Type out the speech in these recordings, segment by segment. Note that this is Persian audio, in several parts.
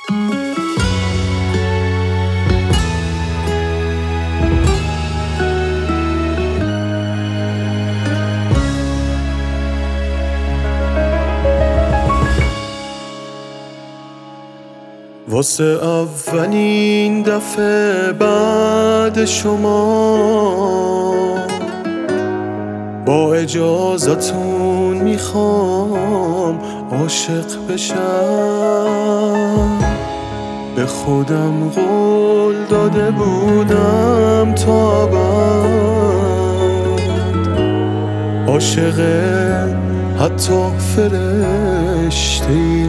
واسه اولین دفعه بعد شما با اجازتون میخوام عاشق بشم. به خودم قول داده بودم تا بعد عاشق حتی فرشته‌ای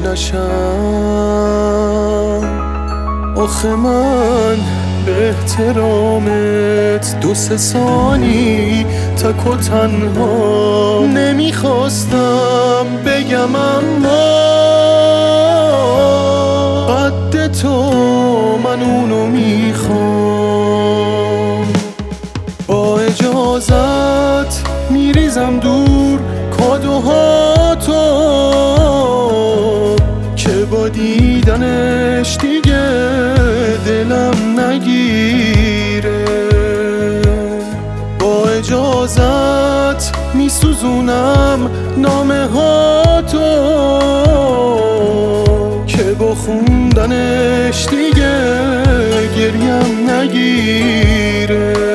نشم. آخه من به احترامت 2-3 ثانی تک و تنها نمیخواستم بگم، اما قد تو من اونو میخوام. با اجازت میریزم دور کادوهاتو که با دیدنش دیگه دلم نگیره. با اجازت میسوزونم نامه هاتو که با خوندنش دیگه گریم نگیره.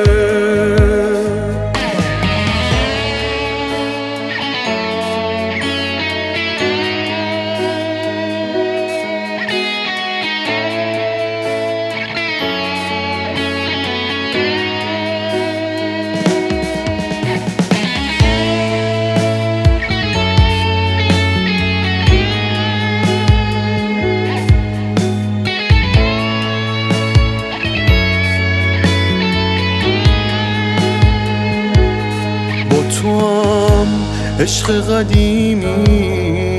تو هم عشق قدیمی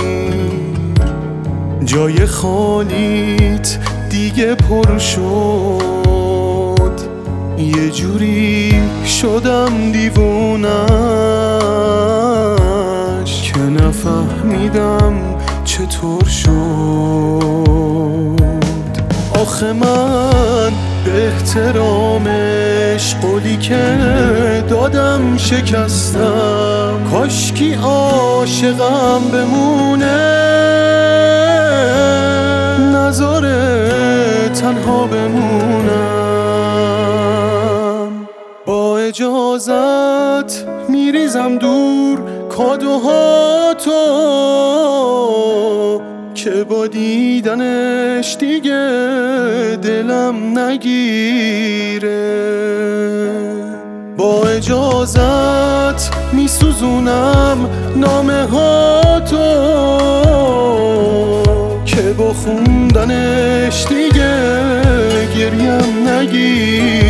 جای خالیت دیگه پر شد. یه جوری شدم دیوونش که نفهمیدم چطور شد. آخه من به احترامش قولی که دادم شکستم. کاشکی عاشقم بمونه نذاره تنها بمونم. با اجازت میریزم دور کادوهاتو که با دیدنش دیگه دلم نگیره. با اجازت میسوزونم نامه هاتو که با خوندنش دیگه گریم نگیره.